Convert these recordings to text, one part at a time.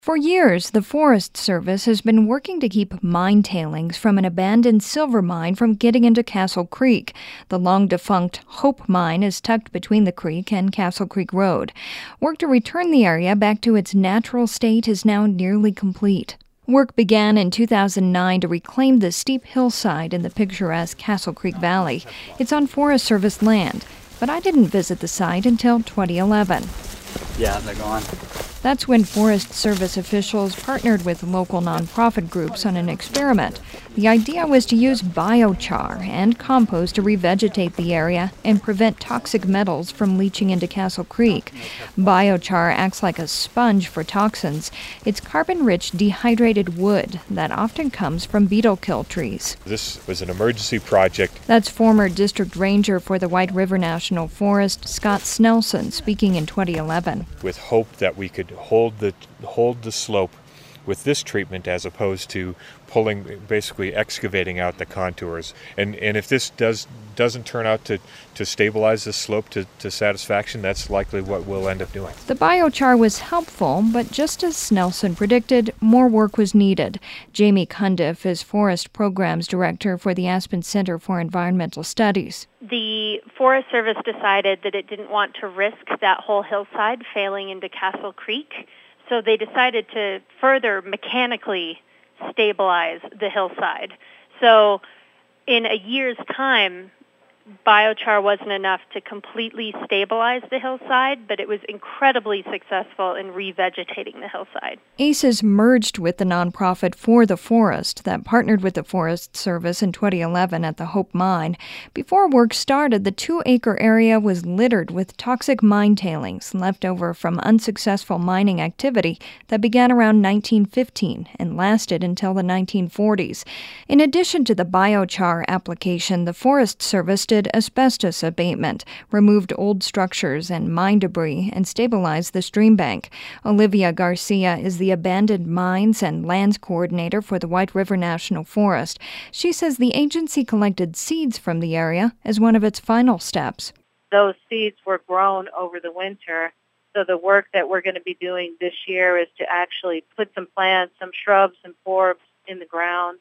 For years, the Forest Service has been working to keep mine tailings from an abandoned silver mine from getting into Castle Creek. The long-defunct Hope Mine is tucked between the creek and Castle Creek Road. Work to return the area back to its natural state is now nearly complete. Work began in 2009 to reclaim the steep hillside in the picturesque Castle Creek Valley. It's on Forest Service land, but I didn't visit the site until 2011. Yeah, they're gone. That's when Forest Service officials partnered with local nonprofit groups on an experiment. The idea was to use biochar and compost to revegetate the area and prevent toxic metals from leaching into Castle Creek. Biochar acts like a sponge for toxins. It's carbon-rich dehydrated wood that often comes from beetle kill trees. This was an emergency project. That's former district ranger for the White River National Forest, Scott Snelson, speaking in 2011. With hope that we could hold the slope with this treatment as opposed to basically excavating out the contours. And if this doesn't turn out to stabilize the slope to satisfaction, that's likely what we'll end up doing. The biochar was helpful, but just as Snelson predicted, more work was needed. Jamie Cundiff is Forest Programs Director for the Aspen Center for Environmental Studies. The Forest Service decided that it didn't want to risk that whole hillside failing into Castle Creek, so they decided to further mechanically stabilize the hillside. So in a year's time, biochar wasn't enough to completely stabilize the hillside, but it was incredibly successful in revegetating the hillside. ACES merged with the nonprofit For the Forest that partnered with the Forest Service in 2011 at the Hope Mine. Before work started, the 2-acre area was littered with toxic mine tailings left over from unsuccessful mining activity that began around 1915 and lasted until the 1940s. In addition to the biochar application, the Forest Service did asbestos abatement, removed old structures and mine debris, and stabilized the stream bank. Olivia Garcia is the Abandoned Mines and Lands Coordinator for the White River National Forest. She says the agency collected seeds from the area as one of its final steps. Those seeds were grown over the winter, so the work that we're going to be doing this year is to actually put some plants, some shrubs and forbs in the ground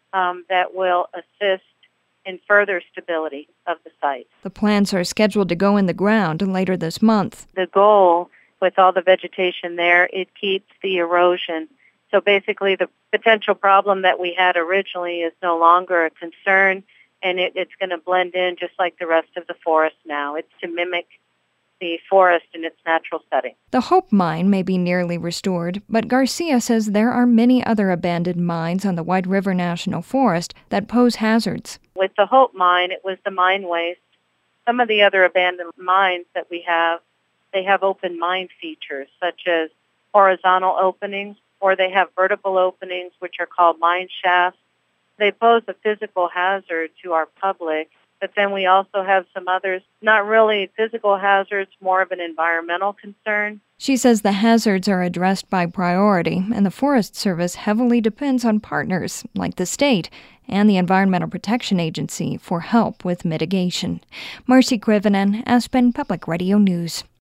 that will assist in further stability of the site. The plants are scheduled to go in the ground later this month. The goal with all the vegetation there, it keeps the erosion. So basically the potential problem that we had originally is no longer a concern, and it's going to blend in just like the rest of the forest now. It's to mimic the forest in its natural setting. The Hope Mine may be nearly restored, but Garcia says there are many other abandoned mines on the White River National Forest that pose hazards. With the Hope Mine, it was the mine waste. Some of the other abandoned mines that we have, they have open mine features, such as horizontal openings, or they have vertical openings, which are called mine shafts. They pose a physical hazard to our public. But then we also have some others, not really physical hazards, more of an environmental concern. She says the hazards are addressed by priority, and the Forest Service heavily depends on partners like the state and the Environmental Protection Agency for help with mitigation. Marcy Krivonen, Aspen Public Radio News.